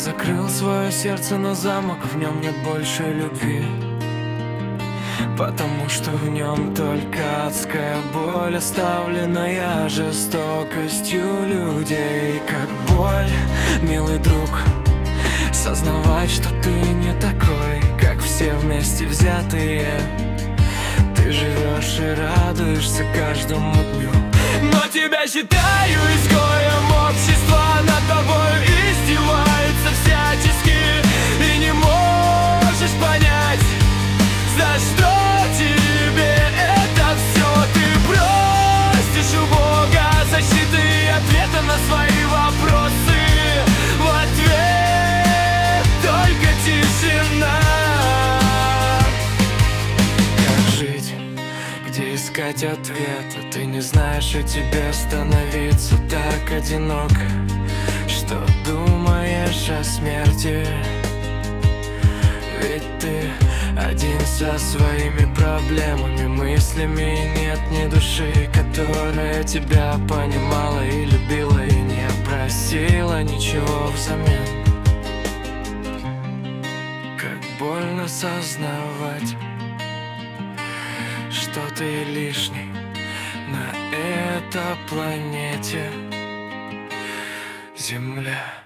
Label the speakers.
Speaker 1: закрыл свое сердце на замок, в нем нет больше любви, потому что в нем только адская боль, оставленная жестокостью людей. Как боль, милый друг, сознавать, что ты не такой, как все вместе взятые. Ты живешь и радуешься каждому дню, но тебя считаю изгоем общества, над тобой издеваются всячески. И не можешь понять, за что тебе это все. Ты просишь у Бога защиты и ответа на свои вопросы. В ответ только тишина. Как жить? Где искать ответа? Ты не знаешь, и тебе становиться так одиноко, что думаешь о смерти. Ведь ты один со своими проблемами, мыслями, и нет ни души, которая тебя понимала и любила, и не просила ничего взамен. Как больно сознавать, что ты лишний на этой планете Земля.